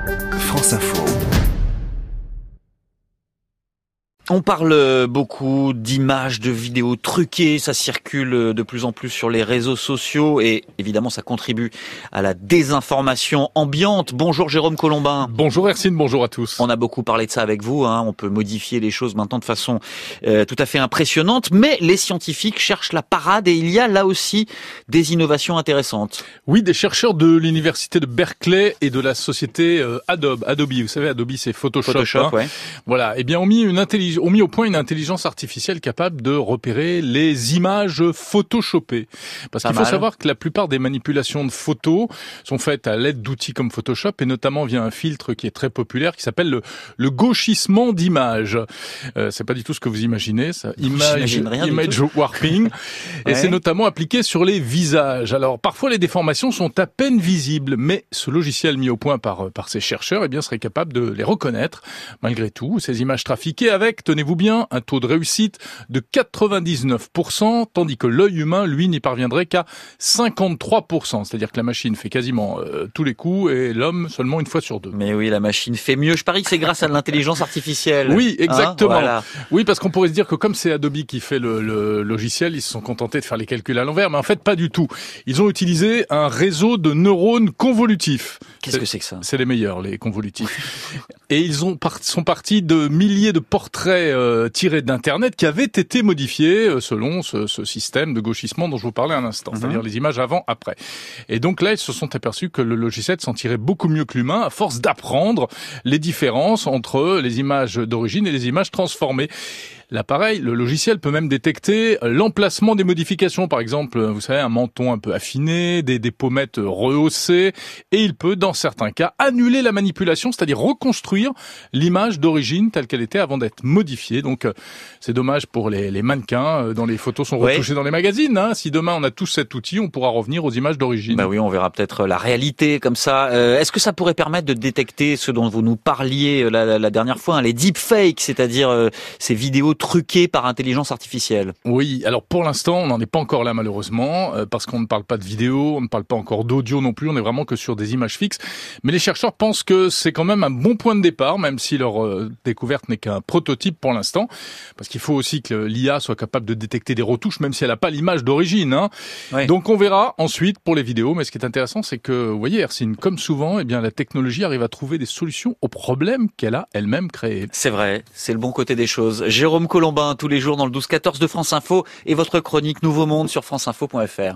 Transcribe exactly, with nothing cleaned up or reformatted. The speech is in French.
France Info. On parle beaucoup d'images, de vidéos truquées, ça circule de plus en plus sur les réseaux sociaux et évidemment ça contribue à la désinformation ambiante. Bonjour Jérôme Colombin. Bonjour Hercine, bonjour à tous. On a beaucoup parlé de ça avec vous, hein. On peut modifier les choses maintenant de façon euh, tout à fait impressionnante, mais les scientifiques cherchent la parade et il y a là aussi des innovations intéressantes. Oui, des chercheurs de l'université de Berkeley et de la société euh, Adobe. Adobe, vous savez, Adobe c'est Photoshop. Photoshop, hein. ouais. Voilà, eh bien on mis une intelligence ont mis au point une intelligence artificielle capable de repérer les images photoshopées. Parce Pas qu'il faut mal. savoir que la plupart des manipulations de photos sont faites à l'aide d'outils comme Photoshop et notamment via un filtre qui est très populaire qui s'appelle le, le gauchissement d'image. Euh, c'est pas du tout ce que vous imaginez, ça. Image, J'imagine rien du image tout. warping. Et Ouais. c'est notamment appliqué sur les visages. Alors parfois les déformations sont à peine visibles, mais ce logiciel mis au point par par ces chercheurs, eh bien serait capable de les reconnaître malgré tout. Ces images trafiquées avec, tenez-vous bien, un taux de réussite de quatre-vingt-dix-neuf pour cent, tandis que l'œil humain, lui, n'y parviendrait qu'à cinquante-trois pour cent. C'est-à-dire que la machine fait quasiment euh, tous les coups et l'homme seulement une fois sur deux. Mais oui, la machine fait mieux. Je parie que c'est grâce à l'intelligence artificielle. Oui, exactement. Hein, voilà. Oui, parce qu'on pourrait se dire que comme c'est Adobe qui fait le, le logiciel, ils se sont contentés de faire les calculs à l'envers, mais en fait pas du tout. Ils ont utilisé un réseau de neurones convolutifs. Qu'est-ce que c'est que ça? C'est les meilleurs, les convolutifs. Et ils ont par- sont partis de milliers de portraits euh, tirés d'Internet qui avaient été modifiés euh, selon ce, ce système de gauchissement dont je vous parlais à l'instant, Mhm. c'est-à-dire les images avant, après. Et donc là, ils se sont aperçus que le logiciel s'en tirait beaucoup mieux que l'humain à force d'apprendre les différences entre les images d'origine et les images transformées. L'appareil, le logiciel peut même détecter l'emplacement des modifications. Par exemple, vous savez, un menton un peu affiné, des, des pommettes rehaussées. Et il peut, dans certains cas, annuler la manipulation, c'est-à-dire reconstruire l'image d'origine telle qu'elle était avant d'être modifiée. Donc, euh, c'est dommage pour les, les mannequins euh, dont les photos sont Ouais. retouchées dans les magazines. Hein. Si demain on a tous cet outil, on pourra revenir aux images d'origine. Bah oui, on verra peut-être la réalité comme ça. Euh, est-ce que ça pourrait permettre de détecter ce dont vous nous parliez la, la, la dernière fois, hein, les deepfakes, c'est-à-dire euh, ces vidéos truquées par intelligence artificielle? Oui, alors pour l'instant, on n'en est pas encore là malheureusement, euh, parce qu'on ne parle pas de vidéo, on ne parle pas encore d'audio non plus, on est vraiment que sur des images fixes. Mais les chercheurs pensent que c'est quand même un bon point de départ, même si leur euh, découverte n'est qu'un prototype pour l'instant, parce qu'il faut aussi que l'I A soit capable de détecter des retouches, même si elle n'a pas l'image d'origine. Hein. Oui. Donc on verra ensuite pour les vidéos, mais ce qui est intéressant, c'est que, vous voyez, Hercine, comme souvent, eh bien la technologie arrive à trouver des solutions aux problèmes qu'elle a elle-même créés. C'est vrai, c'est le bon côté des choses. Jérôme Colombin, tous les jours dans le douze quatorze de France Info et votre chronique Nouveau Monde sur franceinfo point fr.